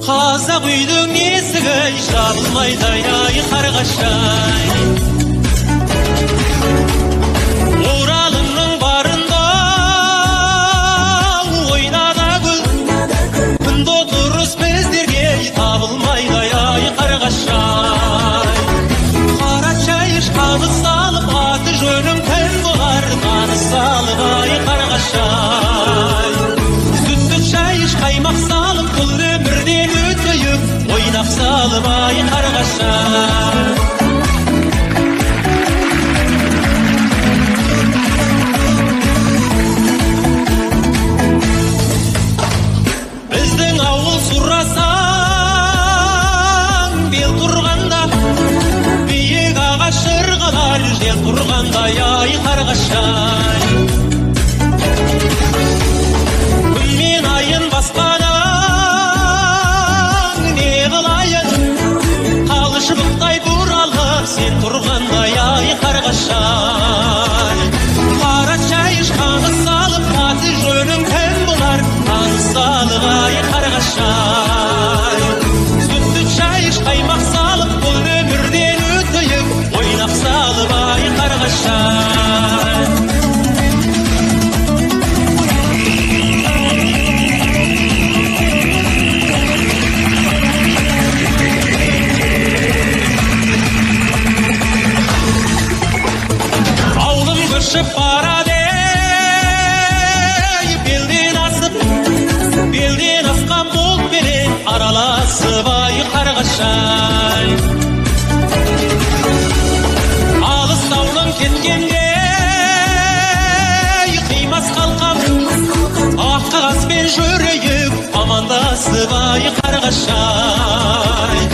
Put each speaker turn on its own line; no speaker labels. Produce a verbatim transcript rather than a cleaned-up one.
Қазақ үйдің есігі жабылмайды ай қарғашай. Оралымның барында ойнада гүл, күнді дұрыс біздерге табылмайды ай қарғашай. Қара шай ішқаны салып, аты жөнің кім болар, таныс салып ай қарғашай. Сүтті шай іш қаймақ салып, бұл өмірден өтейік, ойнақ салып ай қарғашай. Біздің ауыл сұрасаң бел тұрғанда, биік ағаш ырғалар жел тұрғандай ай қарғашай. Күн мен айын басқадан не қылайын, қалыш бұқтай бұралып сен тұрғандай ай қарғашай. Қара шай ішқаны салып, аты жөнің кім болар, таныс салып ай қарғашай. Сүтті шай іш қаймақ салып, бұл өмірден өтейік, ойнақ салып ай қарғашай. Ауылым көшіп барады, белден асып, белден асқан бұлтпенен араласып ай қарғашай. Алыс ауылым кеткенде қимас қалқам, ақ қағазбен жүрейік, амандасып ай қарғашай.